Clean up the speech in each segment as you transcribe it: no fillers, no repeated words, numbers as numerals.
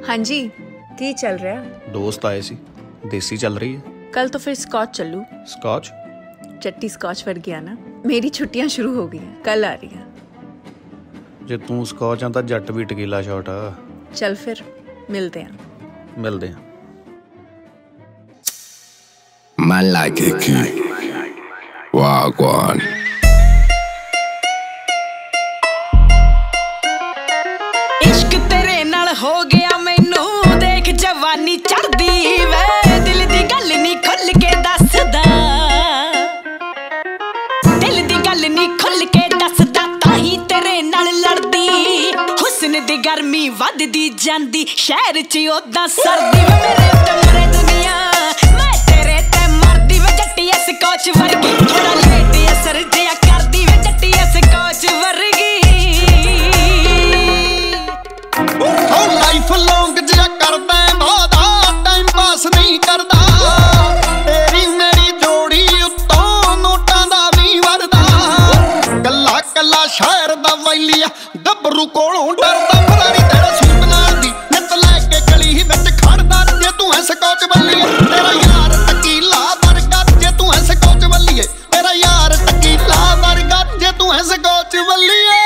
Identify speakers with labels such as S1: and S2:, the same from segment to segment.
S1: हाँ जी, की चल रहा है?
S2: दोस्त आए सी, देसी चल रही है।
S1: कल तो फिर स्कॉच चलू।
S2: स्कॉच?
S1: चट्टी स्कॉच वर्गी आना। मेरी छुट्टियां शुरू हो गई हैं, कल आ रही है।
S2: जे तू स्कॉच आ तां जट भी टकीला शॉट आ।
S1: चल फिर मिलते हैं।
S2: मिलते हैं।
S3: Man like a key. Wagwan.
S4: इश्क तेरे नाल हो गया मैनू देख जवानी चढ़दी वे दिल दी गल नी खुल के दसदा दिल दी गल नी खुल के दसदा ताही तेरे नाल लड़दी हुस्न दी गर्मी वधदी जांदी शहर च ओदा सर्दी वे मेरे ते मरे दुनिया मैं तेरे ते मरदी वे जट्टी स्कॉच वर्गी थोड़ा लेट असर जिया करदी वे जट्टी स्कॉच वर्गी
S5: लाइफ लॉन्ग जिया करदा वादा टाइम पास नहीं करदा तेरी मेरी जोड़ी उत्तों नोटां दा भी वरदा कल्ला कल्ला शहर दा वैलिया गबरू कोलों डरदा फरारी तेरा सूट नाल दी नित लैके गली विच खड़दा जे तू है स्कॉच वल्लीए तेरा यार टकीला वर्गा जे तू है स्कॉच वल्लीए तेरा यार टकीला वर्गा जे तू है स्कॉच वल्लीए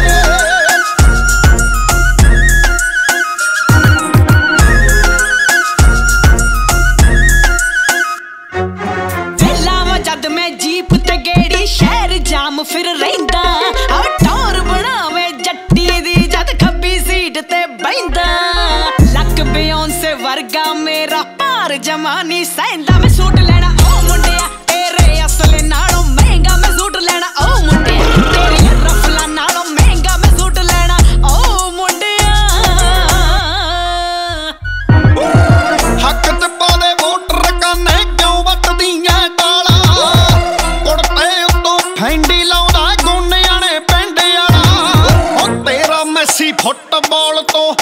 S5: जाम फिर रहिंदा आ टौर बनावे जट्टी दी जद खब्बी सीट ते बहिंदा लक बियोंसे वर्गा मेरा पार जमानी सैंदा मैं सूट लेना ओ मुंडिया तेरे असले नालों महंगा मैं सूट लेना ओ मुंडिया तेरी रफला नालों महंगा मैं सूट लेना ओ मुंडिया हक ते पाले वोटर काने क्यों वटदियां टाला कुड़ते उत्तों फैंडी लाउंदा गोनियां ने पिंड वाला ओ तेरा मैसी फुटबाल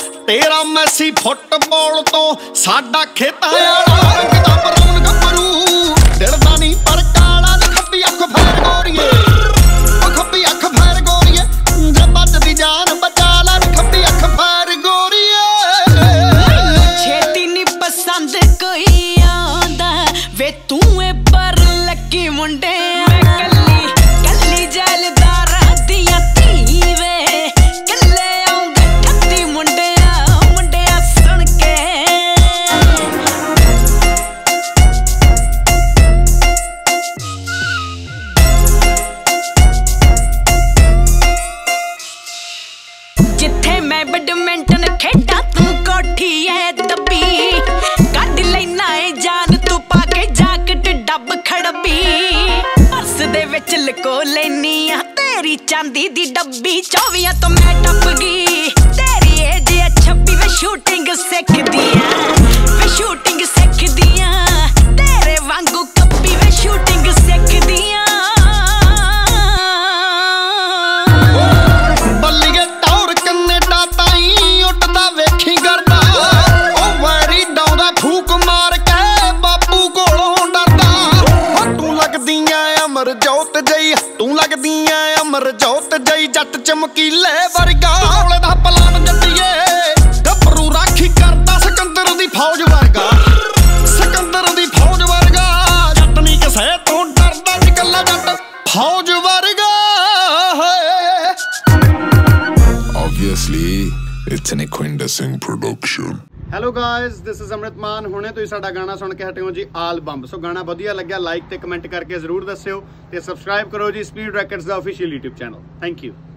S5: तो साडा खेता वाला रंग दा बरौन गबरू दिलदा नहीं पर काला खब्बी अख फैर गोरीए ओ खब्बी अख फैर गोरीए जे बचदी जान बचा ला खब्बी अख फैर गोरीए
S4: छेती नी पसंद कोई आंदा वे तू ए पर लकी मुंडे कल्ली जैलदार दियां धीवे कल्ले आउंदे ठत्ती मुंडिया सुन के जिथे मैं बैडमिंटन खेडा तू कोठी ऐ दब्बी कढ लैना ए जान तू पाके जाकट डब खड़बी पर्स दे विच लको लैनी आ तेरी चांदी दी डब्बी 24 तो मैं टप गई तेरी एज 26 वे शूटिंग सिखदी आ वे शूटिंग सिखदी आ तेरे वांगू कप्पी वे शूटिंग सिखदी आ
S5: बल्लीए टौर कनेडा ताई उड़दा वेखी करदा ओ वैरी डौंदा फूक मार के बापू कोलों डरदा ओ तू लगदीਆਂ अमर जोत जई तू लगदीਆਂ अमर जोत जई जट चमकीले वर्गा औले दा पलान जट्टीए गबरू राखी करदा सिकंदर दी फौज वर्गा जट नहीं किसे तो डरदा निकला जट फौज वर्गा
S3: Obviously, it's an Equinder Singh production.
S6: Hello guys this is Amrit Maan ਹੁਣੇ ਤੁਸੀਂ ਸਾਡਾ ਗਾਣਾ ਸੁਣ ਕੇ ਹਟੇ ਹੋ ਜੀ ਆਲ ਬੰਬ ਸੋ ਗਾਣਾ ਵਧੀਆ ਲੱਗਿਆ ਲਾਈਕ ਤੇ ਕਮੈਂਟ ਕਰਕੇ ਜ਼ਰੂਰ ਦੱਸਿਓ ਤੇ ਸਬਸਕ੍ਰਾਈਬ ਕਰੋ ਜੀ ਸਪੀਡ ਰੈਕਟਸ ਦਾ official YouTube channel thank you